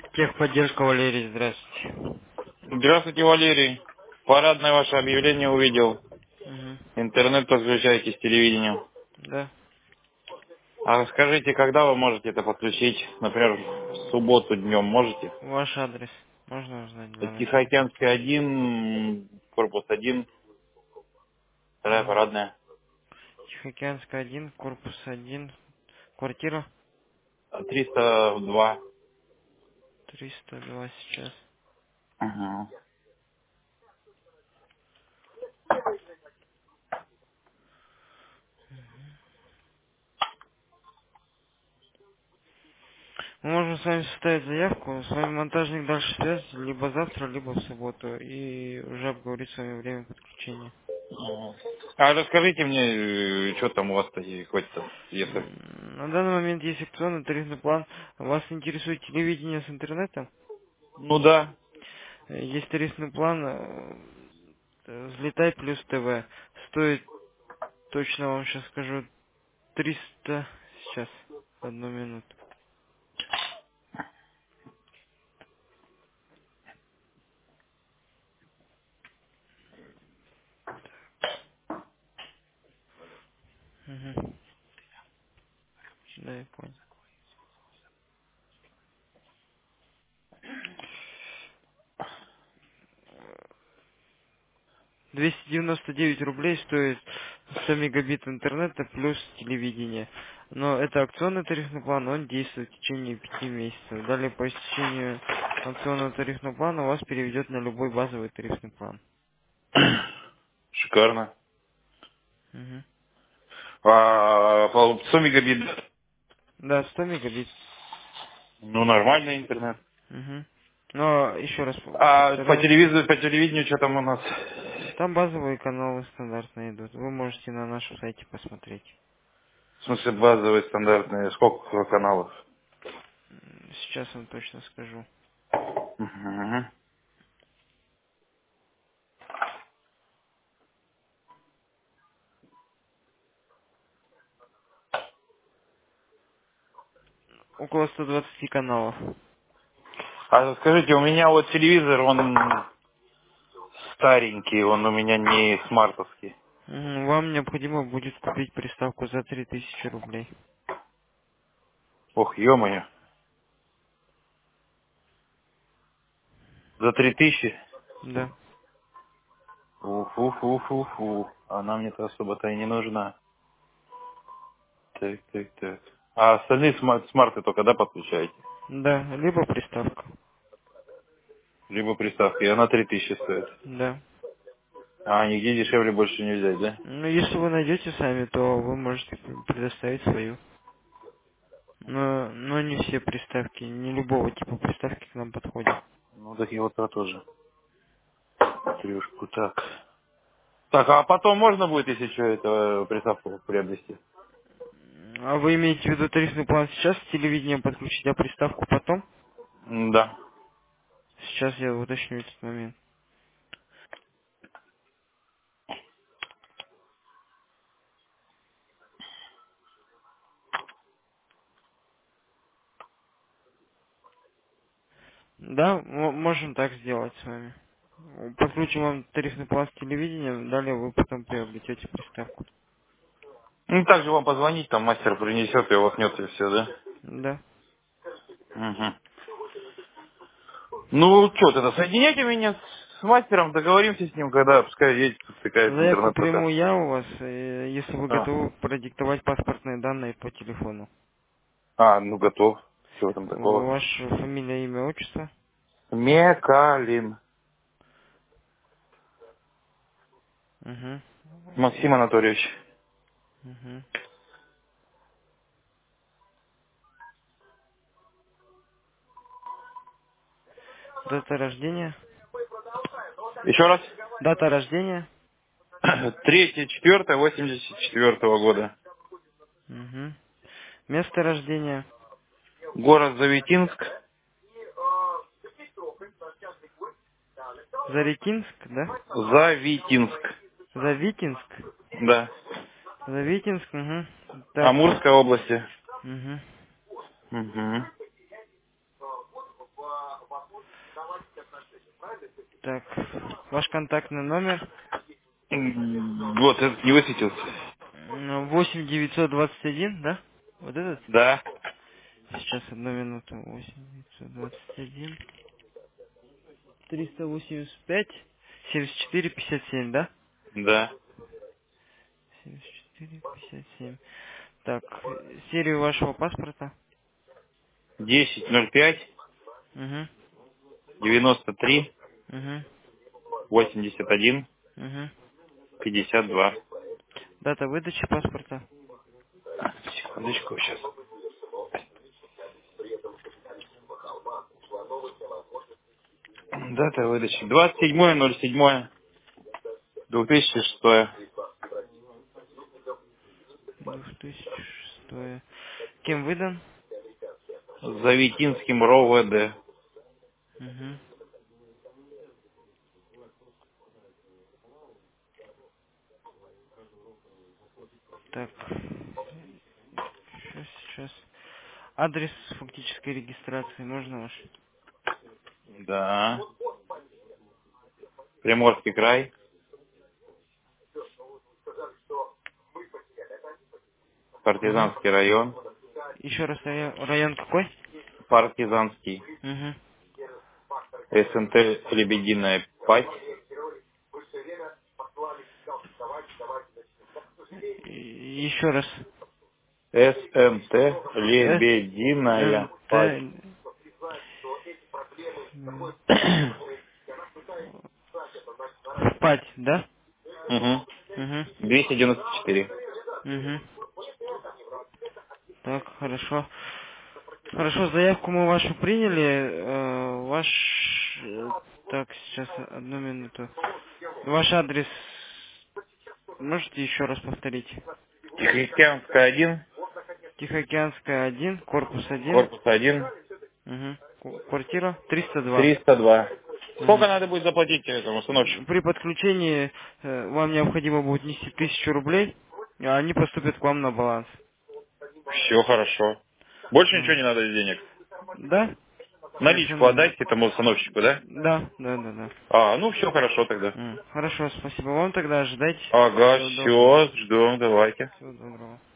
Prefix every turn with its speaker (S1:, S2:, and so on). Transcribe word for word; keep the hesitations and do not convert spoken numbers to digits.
S1: Техподдержка, Валерий, здравствуйте.
S2: Здравствуйте, Валерий. Парадное ваше объявление увидел.
S1: Угу.
S2: Интернет подключаете с телевидением.
S1: Да.
S2: А скажите, когда вы можете это подключить? Например, в субботу днем можете?
S1: Ваш адрес. Можно узнать для начала?
S2: Тихоокеанский один, корпус один, вторая
S1: Угу.
S2: парадная.
S1: Тихоокеанская один, корпус один, квартира
S2: триста два.
S1: триста два сейчас.
S2: Ага.
S1: Мы можем с вами составить заявку, с вами монтажник дальше связь, либо завтра, либо в субботу, и уже обговорить с вами время подключения.
S2: А расскажите мне, что там у вас-то и хоть там, если...
S1: М, На данный момент есть акционный тарифный план. Вас интересует телевидение с интернетом?
S2: Ну да.
S1: Э, Есть тарифный план э, э, «Взлетай плюс ТВ». Стоит, точно вам сейчас скажу, триста. Сейчас, одну минуту. Угу. Да, я понял. двести девяносто девять рублей стоит сто мегабит интернета плюс телевидение. Но это акционный тарифный план, он действует в течение пяти месяцев. Далее по истечению акционного тарифного плана вас переведет на любой базовый тарифный план.
S2: Шикарно.
S1: Мгм.
S2: А по сто мегабит?
S1: Да, сто мегабит.
S2: Ну, нормальный интернет.
S1: Мгм. Но еще раз
S2: А по
S1: повторяю,
S2: телевизору, по телевидению, что там у нас?
S1: там базовые каналы стандартные идут. Вы можете на нашем сайте посмотреть.
S2: В смысле, базовые, стандартные, сколько каналов?
S1: М, Сейчас вам точно скажу.
S2: Мгм.
S1: Около ста двадцати каналов.
S2: А скажите, у меня вот телевизор, он старенький, он у меня не смартовский.
S1: Мгм. Вам необходимо будет купить приставку за три тысячи рублей.
S2: Ох, ё-моё, за три тысячи?
S1: Да.
S2: Уфу-фу-фу-фу. Она мне-то особо-то и не нужна. Так, так, так. А остальные смарт смарты только, да, подключаете?
S1: Да, либо приставка.
S2: Либо приставки, и она три тысячи стоит.
S1: Да.
S2: А нигде дешевле больше не взять, да?
S1: Ну, если вы найдете сами, то вы можете п- предоставить свою. Но, но не все приставки, не любого типа приставки к нам подходят.
S2: Ну, так и вот то тоже. Трешку, так. Так, а потом можно будет, если что, это приставку приобрести?
S1: А вы имеете в виду тарифный план сейчас, телевидение подключить, а приставку потом?
S2: М, Да.
S1: Сейчас я уточню этот момент. Да, м- можем так сделать с вами. Подключим вам тарифный план с телевидением, далее вы потом приобретете приставку.
S2: Ну, также вам позвонить, там мастер принесет и воткнет и все, да?
S1: Да.
S2: Угу. Ну, что, тогда соединяйте меня с мастером, договоримся с ним, когда пускай едет, втыкает в
S1: Заявку
S2: интернет
S1: приму
S2: пока.
S1: я у вас, э, если вы
S2: А,
S1: готовы продиктовать паспортные данные по телефону.
S2: а ну готов. Чего там такого?
S1: Ваше фамилия, имя, отчество.
S2: Мекалин.
S1: Угу.
S2: Максим Анатольевич.
S1: Угу. Дата рождения.
S2: Еще раз.
S1: Дата рождения.
S2: Третье, четвертое, восемьдесят четвертого года.
S1: Угу. Место рождения.
S2: Город Заветинск.
S1: Заретинск, да?
S2: Завитинск.
S1: Завитинск.
S2: Да.
S1: Завитинск, угу. Так.
S2: Амурской области.
S1: Угу.
S2: Угу.
S1: Так, ваш контактный номер
S2: М, Вот, этот не высветился.
S1: м, восемь девятьсот двадцать один, да? Вот этот?
S2: Да,
S1: Сейчас одну минуту. восемь девятьсот двадцать один триста восемьдесят пять семьдесят четыре пятьдесят семь, да?
S2: да.
S1: семьдесят четыре пятьдесят семь. Так, э, серию вашего паспорта.
S2: десять ноль пять
S1: Угу,
S2: девяносто три
S1: угу,
S2: восемьдесят один
S1: угу.
S2: пятьдесят два.
S1: Дата выдачи паспорта.
S2: Секундочку сейчас. Дата выдачи. двадцать седьмое ноль седьмое две тысячи шестое.
S1: две тысячи шестое. Кем выдан?
S2: Завитинским РОВД.
S1: Угу. Так, сейчас, сейчас. Адрес фактической регистрации можно ваш?
S2: Да. Приморский край.
S1: Угу.
S2: Партизанский район.
S1: Еще раз район, район какой?
S2: Партизанский.
S1: Угу.
S2: СНТ Лебединая Пать.
S1: Еще раз.
S2: СНТ
S1: С
S2: Лебединая
S1: Н
S2: Пать.
S1: Т Спать, да?
S2: Угу.
S1: Угу.
S2: двести девяносто четыре.
S1: Угу. Так, хорошо. Хорошо, заявку мы вашу приняли. Э, ваш... э, Так, сейчас, одну минуту. Ваш адрес можете еще раз повторить?
S2: Тихоокеанская один.
S1: Тихоокеанская один, корпус один.
S2: Корпус один.
S1: Угу. Квартира триста два.
S2: триста два.
S1: Угу.
S2: Сколько надо будет заплатить этому установщику?
S1: При подключении э, вам необходимо будет внести тысячу рублей, а они поступят к вам на баланс.
S2: Все хорошо. Больше ничего
S1: Мгм.
S2: не надо из денег.
S1: Да?
S2: Наличку
S1: Совершенно верно.
S2: отдайте этому установщику, да?
S1: Да, да, да, да.
S2: А, ну все хорошо тогда.
S1: М, Хорошо, спасибо вам тогда, ожидайте.
S2: Ага,
S1: Всего доброго.
S2: все, ждем, давайте.
S1: Всего доброго.